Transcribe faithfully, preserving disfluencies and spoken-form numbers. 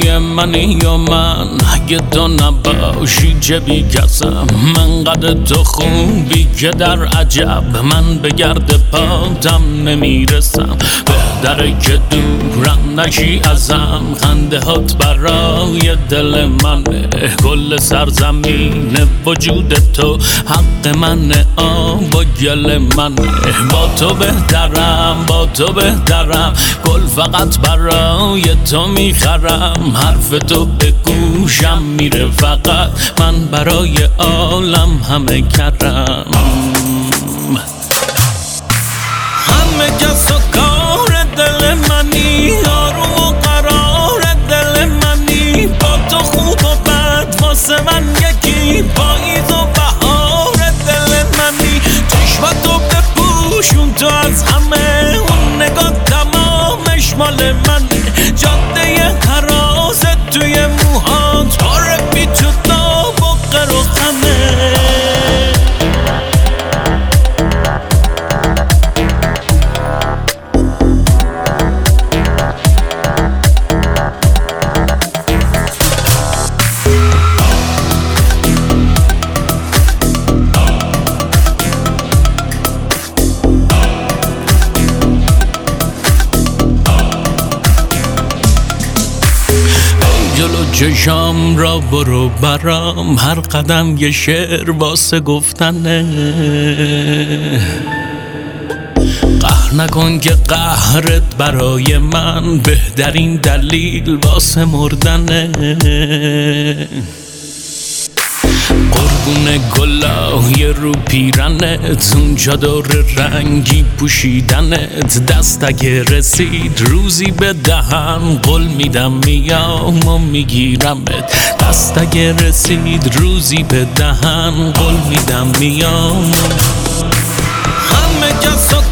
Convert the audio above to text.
برای منی یا من اگه تو نباشی چه بی کسم من قد تو خوبی که در عجب من به گرد پاتم نمیرسم بهتره که دورم نشی ازم خنده هات برای دل منه کل سرزمین وجود تو حق منه آب و گل منه با تو بهترم با تو بهترم گل فقط برای تو میخرم حرف تو به گوشم میره فقط من برای عالم همه کرم همه کس و کار دل منی آروم و قرار دل منی با تو خوب و بد واسه من یکی پاییز و بهار دل منی چشمتو بپوشون تو از همه اون نگاه تمامش مال منه جاده هراست توی موهات باره بی تو داب و قر و خمه جلو چشام را برو برام هر قدم یه شعر واسه گفتنه قهر نکن که قهرت برای من بهترین دلیل واسه مردنه قربون گلای رو پیرنت اون چادر رنگی پوشیدنت دست اگه رسید روزی به دهن قول میدم میام و میگیرمت دست اگه رسید روزی به دهن قول میدم میام همه کس